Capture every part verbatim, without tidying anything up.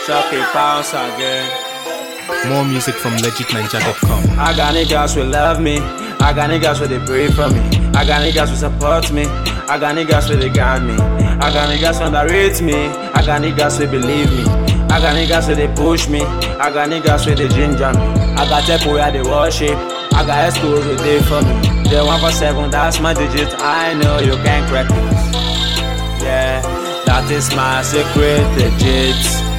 Shocky Pounds again. More music from legit ninja dot com. I got niggas who love me. I got niggas who they pray for me. I got niggas who support me. I got niggas who they guide me. I got niggas who underrate me. I got niggas who believe me. I got niggas who they push me. I got niggas who they ginger me. I got temple where they worship. I got schools who they for me. They one for seven, that's my digit. I know you can't crack it. Yeah, that is my secret digit.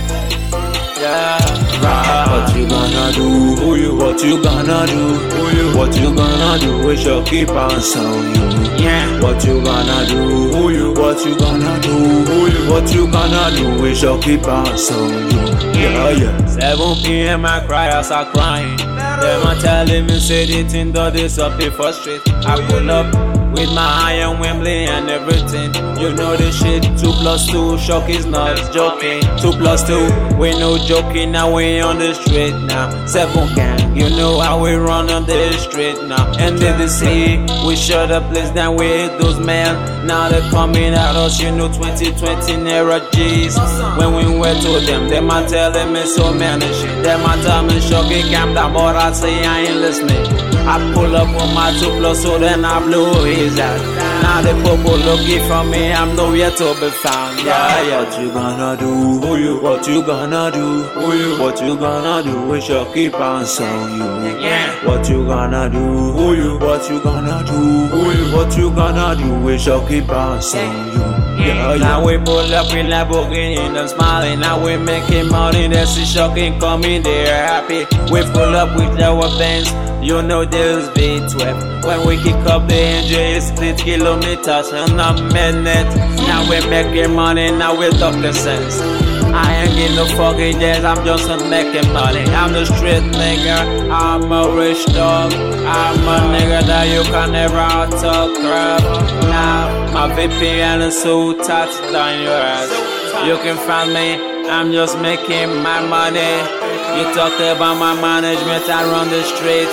Yeah, right. What you gonna do? Who you? What you gonna do? Who you? What you gonna do? We shall keep on so you. Yeah. What you gonna do? Who you? What you gonna do? Who you? What you gonna do? We shall keep on so you. Yeah, yeah. seven p m I cry, I start crying. Them a telling me say the thing that this up be frustrate. I pull up with my iron Wembley and everything. You know this shit. Two plus two, shock is not joking. Two plus two, we no joking. Now we on the street now. Seven gang, you know how we run on the street now. And then they say we shut the place down. We hit those men. Now they coming at us. You know twenty twenty Naira G's. When we went to them, them a telling me so many shit. Them a tell me shocky cam that, but I say I ain't listening. I pull up on my two plus so then I blow his out. Now the people looking for me, I'm nowhere to be found. Yeah, yeah. What you gonna do? Who you? What you gonna do? Who you? What you gonna do? We shall keep on so you. Yeah. What you gonna do? Who you? What you gonna do? Who you? What you gonna do? We shall keep on so you. Yeah, yeah. Now we pull up in Lamborghini and smiling. Now we making money, that's the shocking coming. They're happy. We pull up with our bands. You know there's V twelve. When we kick up the engine, it's split kilometers in a minute. Now we making money, now we talk the sense. I ain't getting no fucking jazz, I'm just making money. I'm the street nigga, I'm a rich dog. I'm a nigga that you can never talk crap. Now my V P N is so tight down your ass. You can find me, I'm just making my money. You talked about my management, I run the street.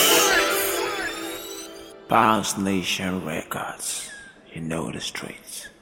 Pounds Nation Records, you know the streets.